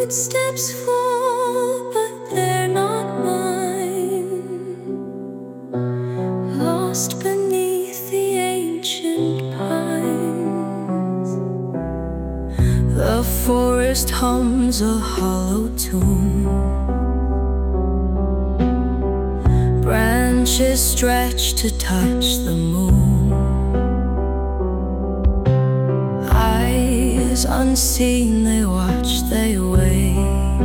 Footsteps fall, but they're not mine. Lost beneath the ancient pines, the forest hums a hollow tune. Branches stretch to touch the moon. Eyes unseen, they watch, they wait,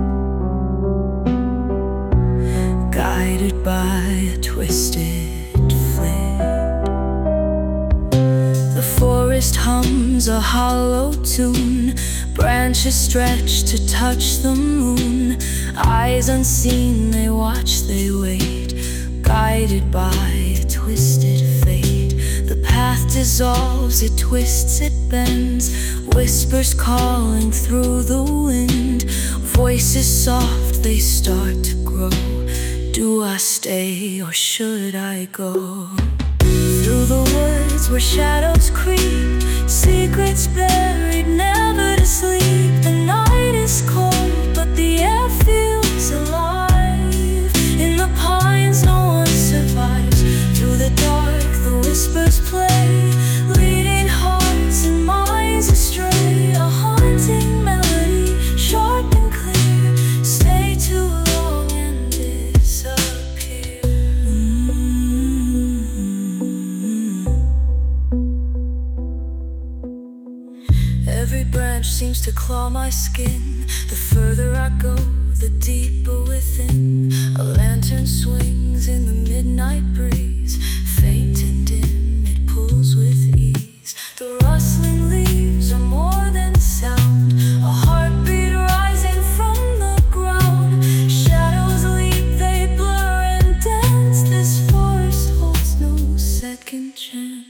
guided by a twisted fate. The forest hums a hollow tune. Branches stretch to touch the moon. Eyes unseen, they watch, they wait, guided by a twisted fate. The path dissolves, it twists, it bends. Whispers calling through the wind. Voices soft, they start to grow. Do I stay or should I go? Through the woods where shadows creep, secrets buried, never to sleep. The night is cold, but the air feels alive. In the pines no one survives. Through the dark the whispers play, leading hearts and minds astray. A haunting melody, sharp and clear. Stay too long and disappear. Every branch seems to claw my skin. The further I go, the deeper within. A lantern swings in the midnight breeze. Faint and dim, it pulls with ease. The rustling leaves are more than sound, a heartbeat rising from the ground. Shadows leap, they blur and dance. This forest holds no second chance.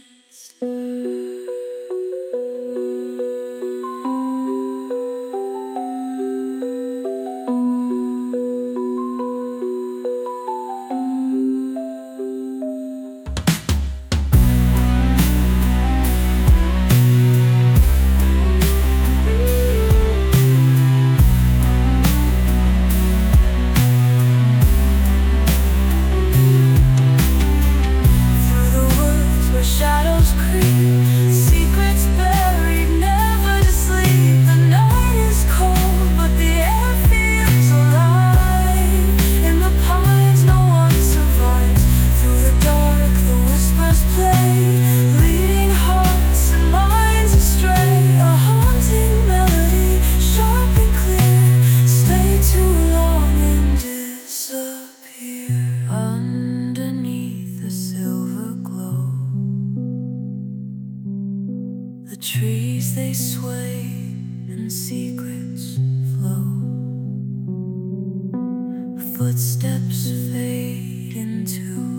The trees they sway and secrets flow. Footsteps fade into